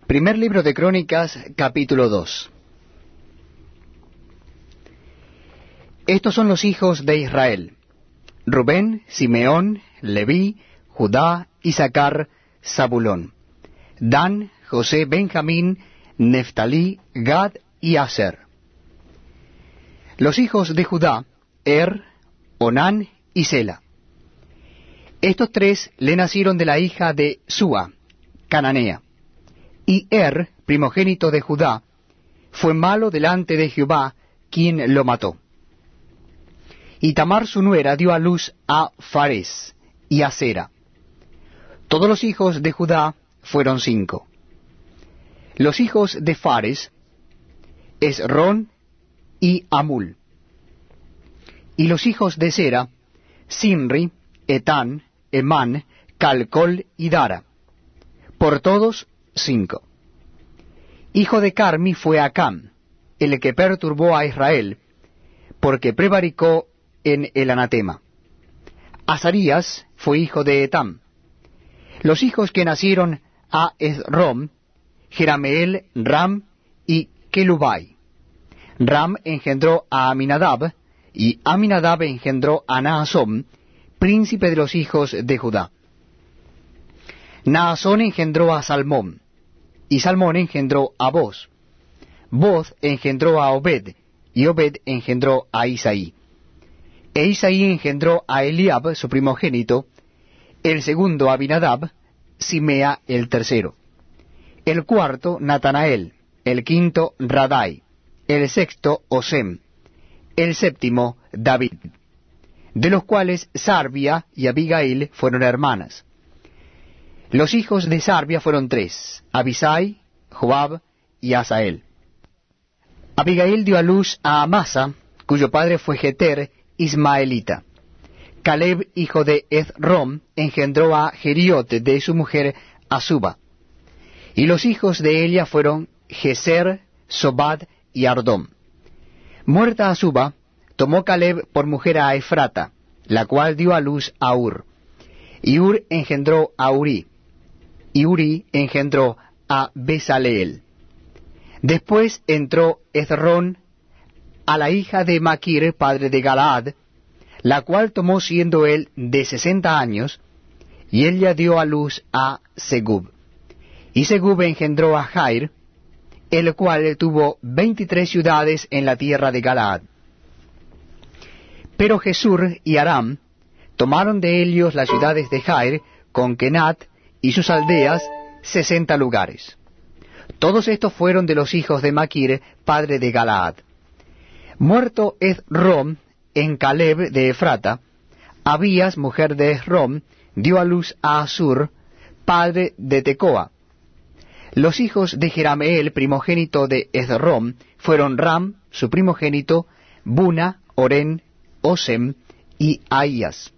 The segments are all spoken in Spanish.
Primer libro de Crónicas, capítulo 2. Estos son los hijos de Israel: Rubén, Simeón, Leví, Judá, Isaacar, Zabulón, Dan, José, Benjamín, Neftalí, Gad y Aser. Los hijos de Judá: Onán y Sela. Estos tres le nacieron de la hija de Súa, cananea. Y primogénito de Judá, fue malo delante de Jehová, quien lo mató. Y Tamar su nuera dio a luz a Fares y a Zera. Todos los hijos de Judá fueron 5. Los hijos de Fares: Esrón y Amul. Y los hijos de Zera: Sinri, Etán, Emán, Calcol y Dara. Por todos 5. Hijo de Carmi fue Acam, el que perturbó a Israel, porque prevaricó en el anatema. Azarías fue hijo de Etam. Los hijos que nacieron a Esrom: Jerameel, Ram y Kelubai. Ram engendró a Aminadab, y Aminadab engendró a Naasón, príncipe de los hijos de Judá. Naasón engendró a Salmón, y Salmón engendró a Boz. Boz engendró a Obed, y Obed engendró a Isaí. E Isaí engendró a Eliab, su primogénito, el segundo Abinadab, Simea el tercero, el cuarto Natanael, el quinto Radai, el sexto Osem, el séptimo David, de los cuales Sarbia y Abigail fueron hermanas. Los hijos de Sarbia fueron 3, Abisai, Joab y Asael. Abigail dio a luz a Amasa, cuyo padre fue Jeter, ismaelita. Caleb, hijo de Esrom, engendró a Jeriot de su mujer Azuba. Y los hijos de ella fueron Geser, Sobad y Ardom. Muerta Azuba, tomó Caleb por mujer a Efrata, la cual dio a luz a Ur. Y Ur engendró a Urí, y Urí engendró a Besaleel. Después entró Esrón a la hija de Maquir, padre de Galaad, la cual tomó siendo él de 60 años, y ella dio a luz a Segub. Y Segub engendró a Jair, el cual tuvo 23 ciudades en la tierra de Galaad. Pero Jesur y Aram tomaron de ellos las ciudades de Jair, con Kenat y sus aldeas, 60 lugares. Todos estos fueron de los hijos de Maquir, padre de Galaad. Muerto Esrom en Caleb de Efrata, Abías, mujer de Esrom, dio a luz a Asur, padre de Tecoa. Los hijos de Jerameel, primogénito de Esrom, fueron Ram, su primogénito, Buna, Oren, Osem y Ahías.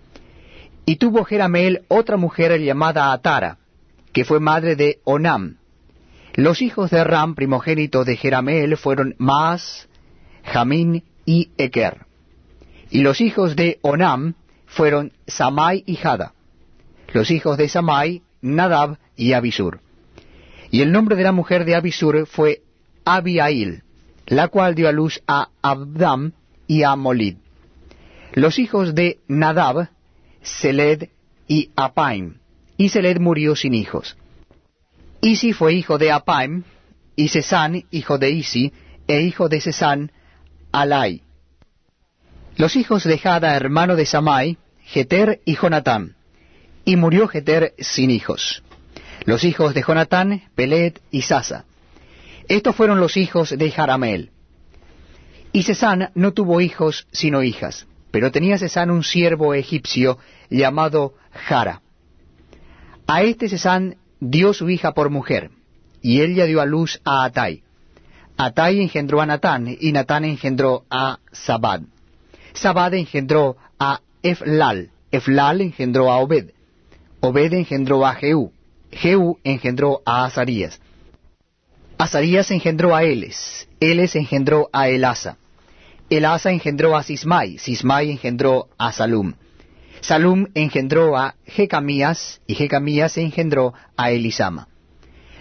Y tuvo Jerameel otra mujer llamada Atara, que fue madre de Onam. Los hijos de Ram, primogénito de Jerameel, fueron Maas, Jamín y Eker. Y los hijos de Onam fueron Samai y Jada. Los hijos de Samai, Nadab y Abisur. Y el nombre de la mujer de Abisur fue Abiail, la cual dio a luz a Abdam y a Molid. Los hijos de Nadab, Seled y Apaim, y Seled murió sin hijos. Isi fue hijo de Apaim, y Sesán hijo de Isi, e hijo de Sesán, Alai. Los hijos de Jada, hermano de Samai, Jeter y Jonatán, y murió Jeter sin hijos. Los hijos de Jonatán, Pelet y Sasa. Estos fueron los hijos de Jarameel. Y Sesán no tuvo hijos sino hijas, pero tenía Sesán un siervo egipcio llamado Jara. A este Sesán dio su hija por mujer, y ella dio a luz a Atai. Atai engendró a Natán, y Natán engendró a Zabad. Zabad engendró a Eflal. Eflal engendró a Obed. Obed engendró a Jehú. Jehú engendró a Azarías. Azarías engendró a Eles. Eles engendró a Elasa. Elasa engendró a Sismai. Sismai engendró a Salum. Salum engendró a Jecamías, y Jecamías engendró a Elisama.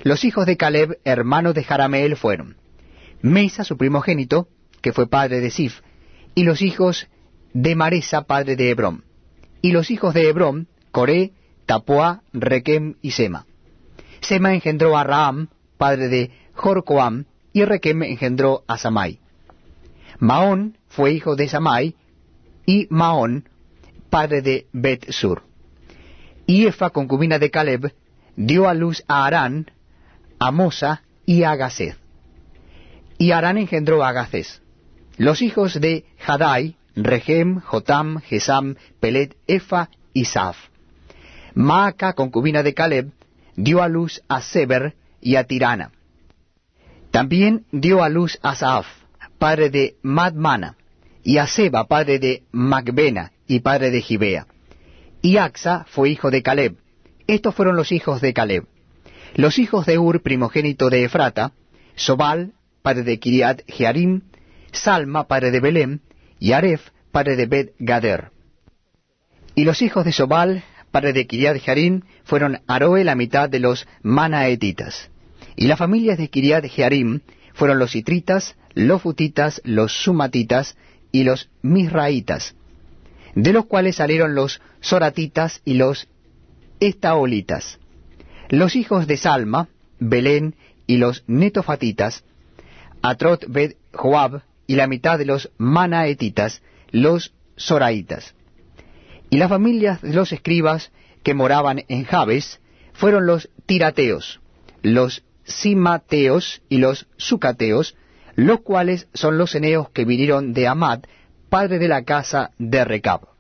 Los hijos de Caleb, hermano de Jarameel, fueron Mesa, su primogénito, que fue padre de Sif, y los hijos de Maresa, padre de Hebrón. Y los hijos de Hebrón, Coré, Tapuá, Requem y Sema. Sema engendró a Raham, padre de Jorcoam, y Requem engendró a Samai. Maón fue hijo de Samai, y Maón, padre de Bet-sur. Y Efa, concubina de Caleb, dio a luz a Harán, a Mosa y a Gaced. Y Harán engendró a Gacés. Los hijos de Jadai, Regem, Jotam, Gesam, Pelet, Efa y Saf. Maaca, concubina de Caleb, dio a luz a Seber y a Tirana. También dio a luz a Saaf, padre de Madmana, y a Seba, padre de Macbena y padre de Gibea. Y Axa fue hijo de Caleb. Estos fueron los hijos de Caleb. Los hijos de Ur, primogénito de Efrata, Sobal, padre de Kiriat Jearim, Salma, padre de Belém, y Aref, padre de Bet-Gader. Y los hijos de Sobal, padre de Kiriat Jearim, fueron Aroe, la mitad de los Manaetitas. Y las familias de Kiriat Jearim fueron los Itritas, los Futitas, los Sumatitas y los Misraitas, de los cuales salieron los Soratitas y los Estaolitas. Los hijos de Salma, Belén y los Netofatitas, Atrot Bet Joab y la mitad de los Manaetitas, los Soraitas. Y las familias de los escribas que moraban en Jabes fueron los Tirateos, los Simateos y los Sucateos, los cuales son los eneos que vinieron de Amad, padre de la casa de Recab.